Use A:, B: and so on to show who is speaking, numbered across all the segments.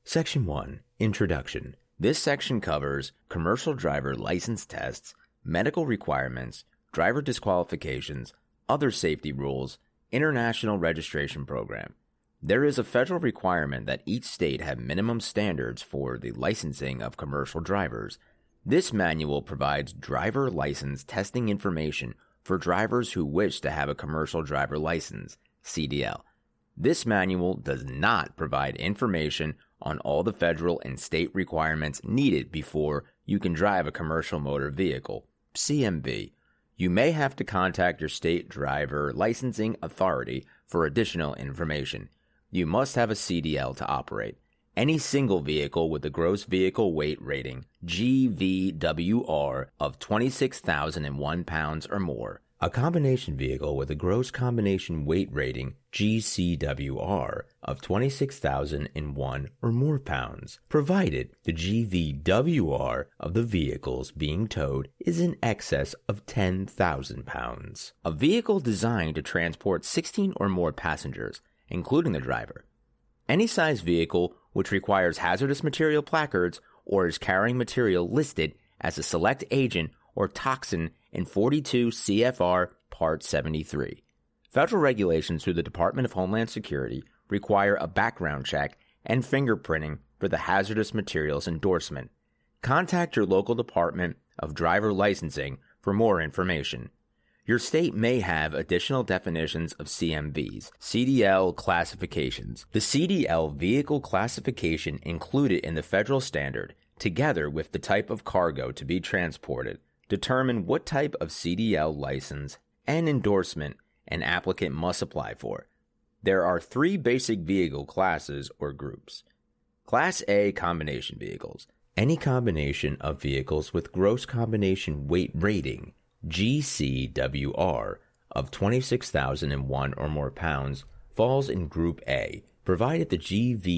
A: Section 1. Introduction. This section covers commercial driver license tests, medical requirements, driver disqualifications, other safety rules, international registration program. There is a federal requirement that each state have minimum standards for the licensing of commercial drivers. This manual provides driver license testing information for drivers who wish to have a commercial driver license, CDL. This manual does not provide information on all the federal and state requirements needed before you can drive a commercial motor vehicle, CMV. You may have to contact your state driver licensing authority for additional information. You must have a CDL to operate. Any single vehicle with a gross vehicle weight rating, GVWR, of 26,001 pounds or more. A combination vehicle with a gross combination weight rating, GCWR, of 26,001 or more pounds, provided the GVWR of the vehicles being towed is in excess of 10,000 pounds. A vehicle designed to transport 16 or more passengers, including the driver. Any size vehicle which requires hazardous material placards or is carrying material listed as a select agent or toxin in 42 CFR Part 73. Federal regulations through the Department of Homeland Security require a background check and fingerprinting for the hazardous materials endorsement. Contact your local Department of Driver Licensing for more information. Your state may have additional definitions of CMVs, CDL classifications. The CDL vehicle classification included in the federal standard, together with the type of cargo to be transported, determine what type of CDL license and endorsement an applicant must apply for. There are 3 basic vehicle classes or groups. Class A combination vehicles. Any combination of vehicles with gross combination weight rating, GCWR, of 26,001 or more pounds falls in Group A, provided the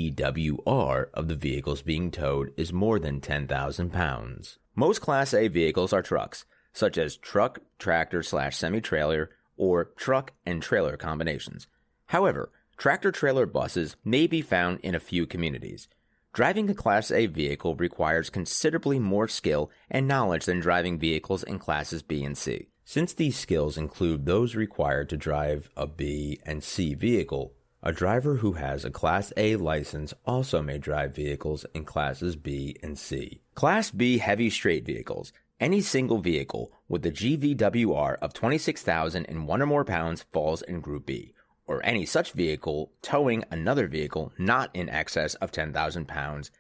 A: GVWR of the vehicles being towed is more than 10,000 pounds. Most Class A vehicles are trucks, such as truck, tractor/semi-trailer, or truck and trailer combinations. However, tractor-trailer buses may be found in a few communities. Driving a Class A vehicle requires considerably more skill and knowledge than driving vehicles in Classes B and C. Since these skills include those required to drive a B and C vehicle, a driver who has a Class A license also may drive vehicles in Classes B and C. Class B heavy straight vehicles. Any single vehicle with a GVWR of 26,001 or more pounds falls in Group B, or any such vehicle towing another vehicle not in excess of 10,000 pounds,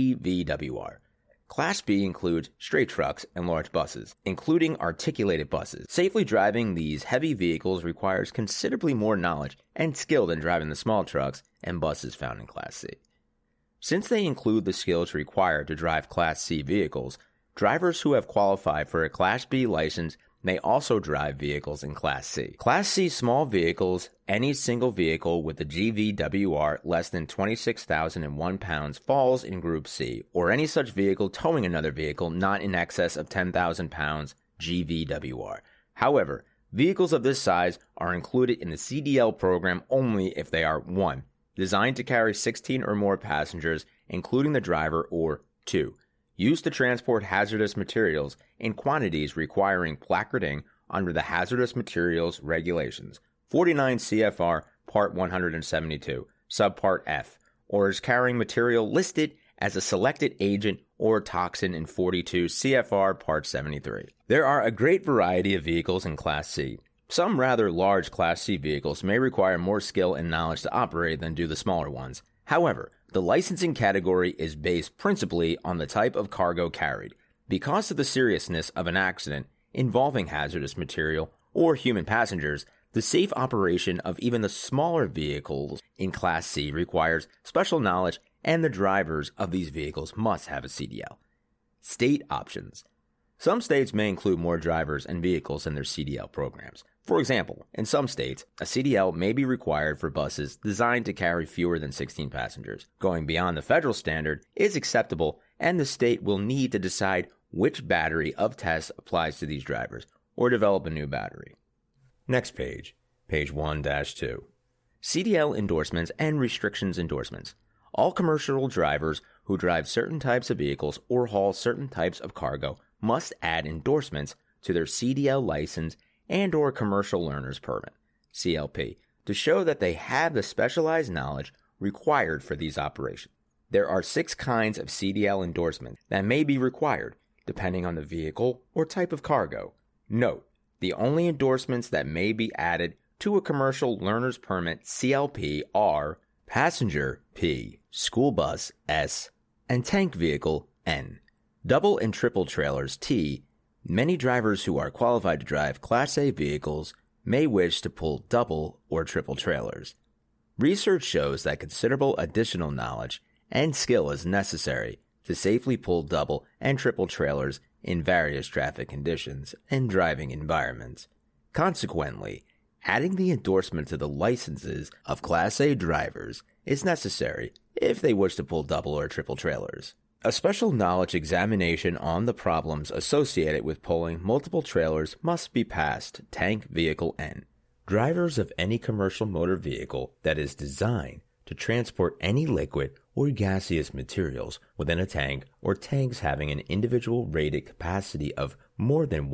A: GVWR. Class B includes straight trucks and large buses, including articulated buses. Safely driving these heavy vehicles requires considerably more knowledge and skill than driving the small trucks and buses found in Class C. Since they include the skills required to drive Class C vehicles, drivers who have qualified for a Class B license may also drive vehicles in Class C. Class C small vehicles, any single vehicle with a GVWR less than 26,001 pounds falls in Group C, or any such vehicle towing another vehicle not in excess of 10,000 pounds GVWR. However, vehicles of this size are included in the CDL program only if they are 1. Designed to carry 16 or more passengers, including the driver, or 2. Used to transport hazardous materials in quantities requiring placarding under the Hazardous Materials Regulations, 49 CFR Part 172, Subpart F, or is carrying material listed as a selected agent or toxin in 42 CFR Part 73. There are a great variety of vehicles in Class C. Some rather large Class C vehicles may require more skill and knowledge to operate than do the smaller ones. However, the licensing category is based principally on the type of cargo carried. Because of the seriousness of an accident involving hazardous material or human passengers, the safe operation of even the smaller vehicles in Class C requires special knowledge, and the drivers of these vehicles must have a CDL. State options. Some states may include more drivers and vehicles in their CDL programs. For example, in some states, a CDL may be required for buses designed to carry fewer than 16 passengers. Going beyond the federal standard is acceptable, and the state will need to decide which battery of tests applies to these drivers, or develop a new battery. Next page, page 1-2. CDL endorsements and restrictions endorsements. All commercial drivers who drive certain types of vehicles or haul certain types of cargo must add endorsements to their CDL license and or commercial learner's permit, CLP, to show that they have the specialized knowledge required for these operations. There are 6 kinds of CDL endorsements that may be required, depending on the vehicle or type of cargo. Note, the only endorsements that may be added to a commercial learner's permit CLP are passenger P, school bus S, and tank vehicle N. Double and triple trailers T. Many drivers who are qualified to drive Class A vehicles may wish to pull double or triple trailers. Research shows that considerable additional knowledge and skill is necessary to safely pull double and triple trailers in various traffic conditions and driving environments. Consequently, adding the endorsement to the licenses of Class A drivers is necessary if they wish to pull double or triple trailers. A special knowledge examination on the problems associated with pulling multiple trailers must be passed. Tank vehicle N. Drivers of any commercial motor vehicle that is designed to transport any liquid or gaseous materials within a tank or tanks having an individual rated capacity of more than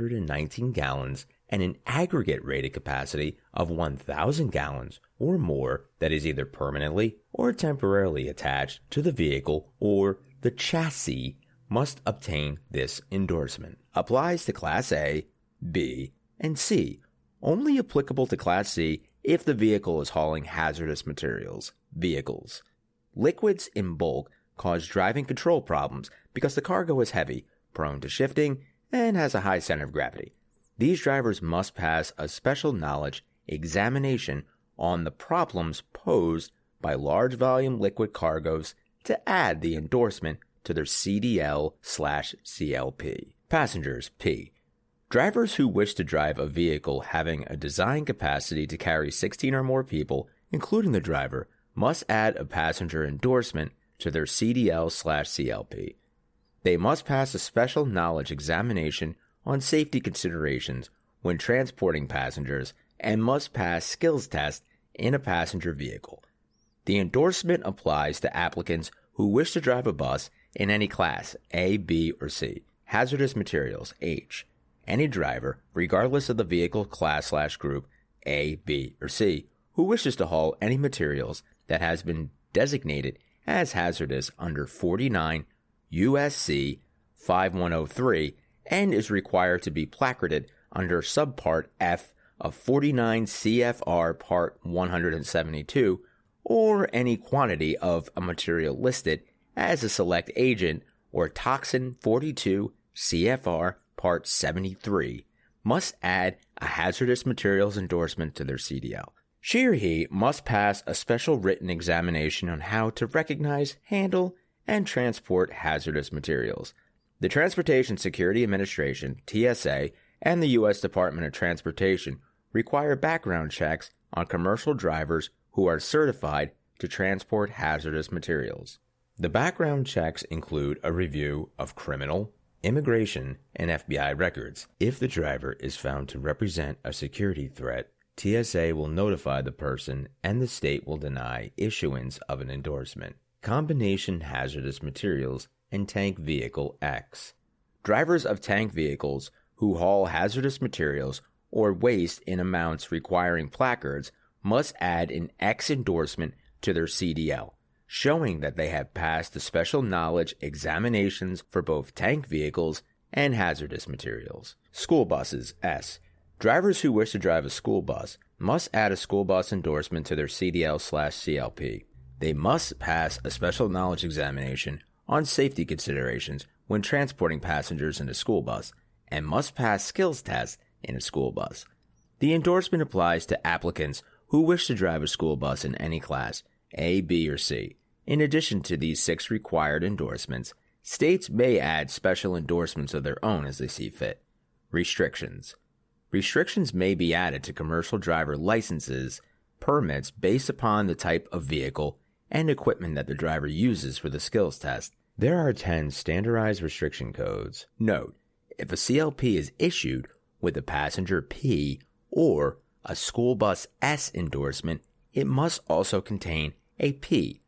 A: 119 gallons and an aggregate rated capacity of 1,000 gallons or more that is either permanently or temporarily attached to the vehicle or the chassis must obtain this endorsement. Applies to Class A, B, and C. Only applicable to Class C if the vehicle is hauling hazardous materials, vehicles. Liquids in bulk cause driving control problems because the cargo is heavy, prone to shifting, and has a high center of gravity. These drivers must pass a special knowledge examination on the problems posed by large volume liquid cargoes to add the endorsement to their CDL/CLP. Passengers P. Drivers who wish to drive a vehicle having a design capacity to carry 16 or more people, including the driver, must add a passenger endorsement to their CDL/CLP. They must pass a special knowledge examination on safety considerations when transporting passengers and must pass skills tests in a passenger vehicle. The endorsement applies to applicants who wish to drive a bus in any class, A, B, or C. Hazardous materials, H. Any driver, regardless of the vehicle class/group, A, B, or C, who wishes to haul any materials that has been designated as hazardous under 49 U.S.C. 5103 and is required to be placarded under Subpart F of 49 CFR Part 172 or any quantity of a material listed as a select agent or toxin 42 CFR Part 73 must add a hazardous materials endorsement to their CDL. She or he must pass a special written examination on how to recognize, handle, and transport hazardous materials. The Transportation Security Administration, TSA, and the U.S. Department of Transportation require background checks on commercial drivers who are certified to transport hazardous materials. The background checks include a review of criminal, immigration, and FBI records. If the driver is found to represent a security threat, TSA will notify the person and the state will deny issuance of an endorsement. Combination hazardous materials and tank vehicle X. Drivers of tank vehicles who haul hazardous materials or waste in amounts requiring placards must add an X endorsement to their CDL, showing that they have passed the special knowledge examinations for both tank vehicles and hazardous materials. School buses S. Drivers who wish to drive a school bus must add a school bus endorsement to their CDL/CLP. They must pass a special knowledge examination on safety considerations when transporting passengers in a school bus and must pass skills tests in a school bus. The endorsement applies to applicants who wish to drive a school bus in any class, A, B, or C. In addition to these 6 required endorsements, states may add special endorsements of their own as they see fit. Restrictions. Restrictions may be added to commercial driver licenses, permits based upon the type of vehicle and equipment that the driver uses for the skills test. There are 10 standardized restriction codes. Note, if a CLP is issued with a passenger P or a school bus S endorsement, it must also contain a P.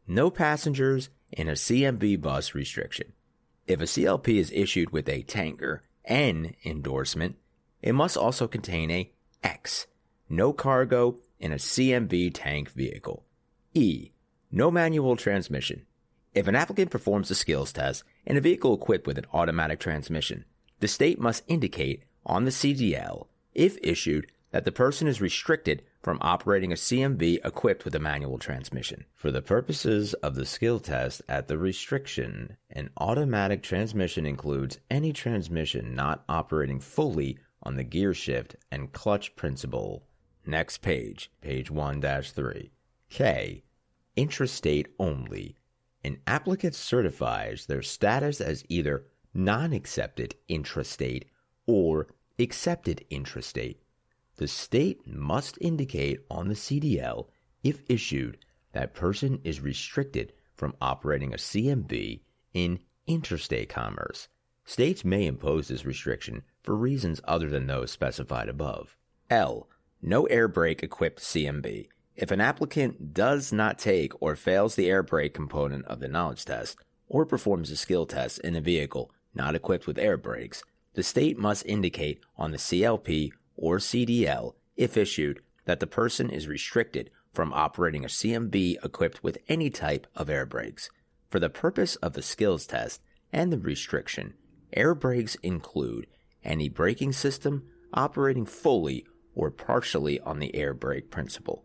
A: No passengers in a CMV bus restriction. If a CLP is issued with a tanker N endorsement, it must also contain a X. No cargo in a CMV tank vehicle. E. No manual transmission. If an applicant performs a skills test in a vehicle equipped with an automatic transmission, the state must indicate on the CDL, if issued, that the person is restricted from operating a CMV equipped with a manual transmission. For the purposes of the skill test at the restriction, an automatic transmission includes any transmission not operating fully on the gear shift and clutch principle. Next page, page 1-3. K. Intrastate only. An applicant certifies their status as either non-accepted intrastate or accepted intrastate. The state must indicate on the CDL, if issued, that person is restricted from operating a CMV in interstate commerce. States may impose this restriction for reasons other than those specified above. L. No air brake equipped CMV. If an applicant does not take or fails the air brake component of the knowledge test or performs a skill test in a vehicle not equipped with air brakes, the state must indicate on the CLP or CDL, if issued, that the person is restricted from operating a CMV equipped with any type of air brakes. For the purpose of the skills test and the restriction, air brakes include any braking system operating fully or partially on the air brake principle.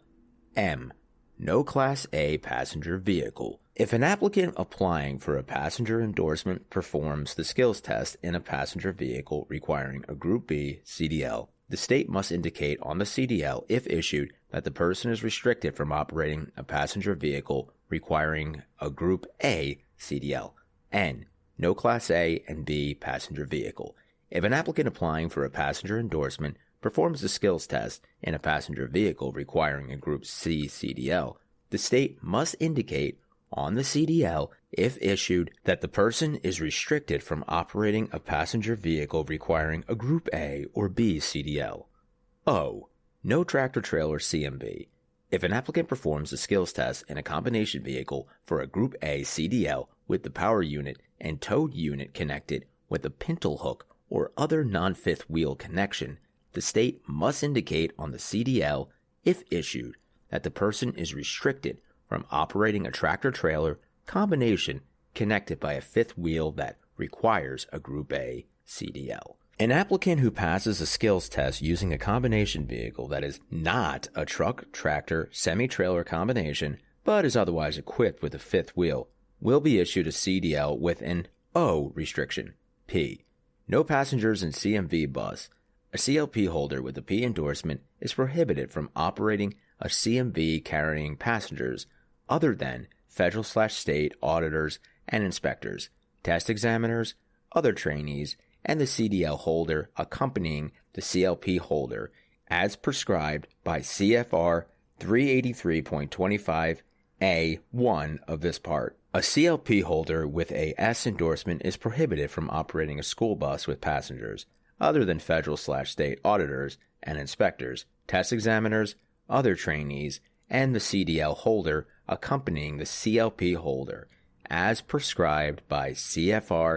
A: M. No Class A passenger vehicle. If an applicant applying for a passenger endorsement performs the skills test in a passenger vehicle requiring a Group B CDL, the state must indicate on the CDL, if issued, that the person is restricted from operating a passenger vehicle requiring a Group A CDL. N. No Class A and B passenger vehicle. If an applicant applying for a passenger endorsement performs the skills test in a passenger vehicle requiring a Group C CDL, the state must indicate on the CDL, if issued, that the person is restricted from operating a passenger vehicle requiring a Group A or B CDL. O. No tractor-trailer CMV. If an applicant performs the skills test in a combination vehicle for a Group A CDL with the power unit and towed unit connected with a pintle hook or other non-fifth wheel connection, the state must indicate on the CDL, if issued, that the person is restricted from operating a tractor-trailer combination connected by a fifth wheel that requires a Group A CDL. An applicant who passes a skills test using a combination vehicle that is not a truck-tractor semi-trailer combination but is otherwise equipped with a fifth wheel will be issued a CDL with an O restriction. P. No passengers in CMV bus. A CLP holder with a P endorsement is prohibited from operating a CMV carrying passengers other than federal/state auditors and inspectors, test examiners, other trainees, and the CDL holder accompanying the CLP holder as prescribed by CFR 383.25A1 of this part. A CLP holder with a S endorsement is prohibited from operating a school bus with passengers other than federal/state auditors and inspectors, test examiners, other trainees, and the CDL holder accompanying the CLP holder, as prescribed by CFR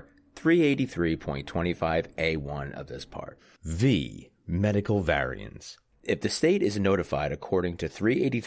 A: 383.25A1 of this part. V. Medical variance. If the state is notified according to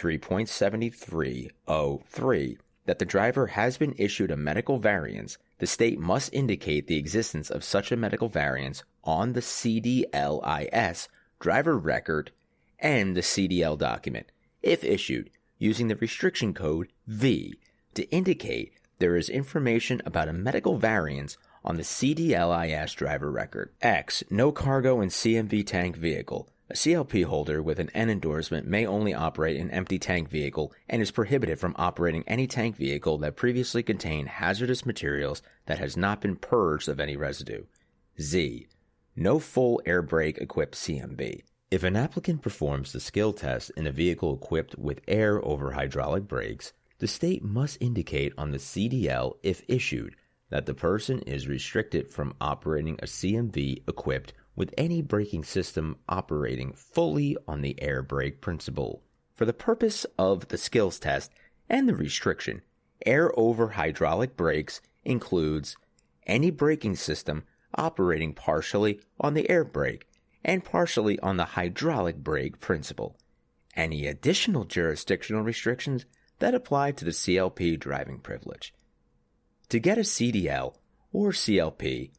A: 383.7303 that the driver has been issued a medical variance, the state must indicate the existence of such a medical variance on the CDLIS driver record and the CDL document, if issued, using the restriction code V to indicate there is information about a medical variance on the CDLIS driver record. X. No cargo in CMV tank vehicle. A CLP holder with an N endorsement may only operate an empty tank vehicle and is prohibited from operating any tank vehicle that previously contained hazardous materials that has not been purged of any residue. Z. No full air brake equipped CMV. If an applicant performs the skill test in a vehicle equipped with air over hydraulic brakes, the state must indicate on the CDL, if issued, that the person is restricted from operating a CMV equipped with any braking system operating fully on the air brake principle. For the purpose of the skills test and the restriction, Air-over hydraulic brakes includes any braking system operating partially on the air brake and partially on the hydraulic brake principle. Any additional jurisdictional restrictions that apply to the CLP driving privilege. To get a CDL or CLP,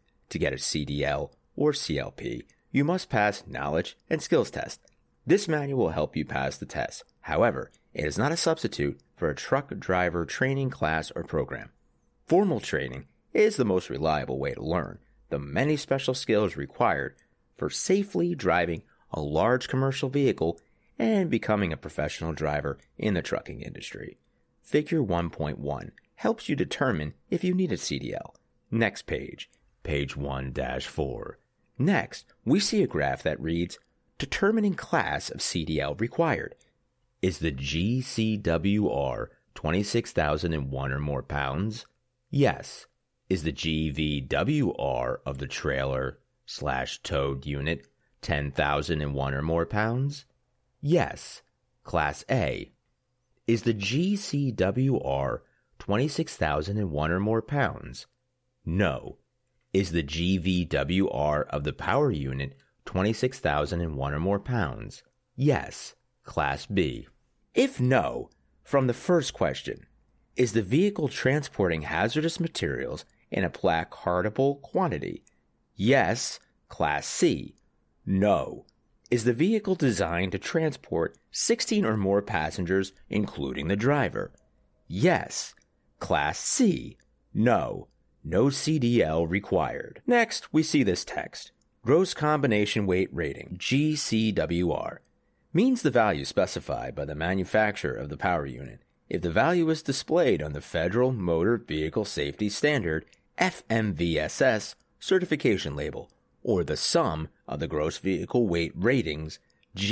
A: you must pass knowledge and skills test. This manual will help you pass the test. However, it is not a substitute for a truck driver training class or program. Formal training is the most reliable way to learn the many special skills required for safely driving a large commercial vehicle and becoming a professional driver in the trucking industry. Figure 1.1 helps you determine if you need a CDL. Next page, page 1-4. Next, we see a graph that reads, determining class of CDL required. Is the GCWR 26,001 or more pounds? Yes. Is the GVWR of the trailer/towed unit 10,001 or more pounds? Yes. Class A. Is the GCWR 26,001 or more pounds? No. Is the GVWR of the power unit 26,001 or more pounds? Yes. Class B. If no, from the first question, is the vehicle transporting hazardous materials in a placardable quantity? Yes. Class C. No. Is the vehicle designed to transport 16 or more passengers, including the driver? Yes. Class C. No. No CDL required. Next, we see this text. Gross Combination Weight Rating, GCWR, means the value specified by the manufacturer of the power unit. If the value is displayed on the Federal Motor Vehicle Safety Standard, FMVSS, certification label, or the sum of the gross vehicle weight ratings,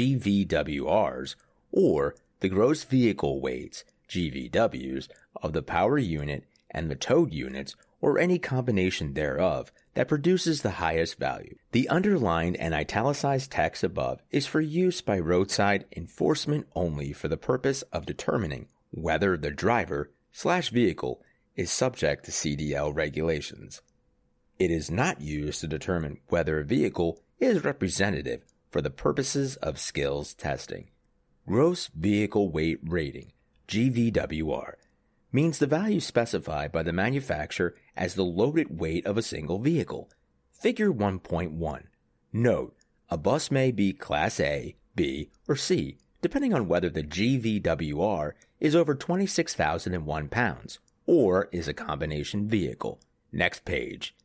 A: GVWRs, or the gross vehicle weights, GVWs, of the power unit and the towed units, or any combination thereof that produces the highest value. The underlined and italicized text above is for use by roadside enforcement only for the purpose of determining whether the driver/vehicle is subject to CDL regulations. It is not used to determine whether a vehicle is representative for the purposes of skills testing. Gross Vehicle Weight Rating, GVWR, means the value specified by the manufacturer as the loaded weight of a single vehicle. Figure 1.1. Note, a bus may be Class A, B, or C, depending on whether the GVWR is over 26,001 pounds, or is a combination vehicle. Next page,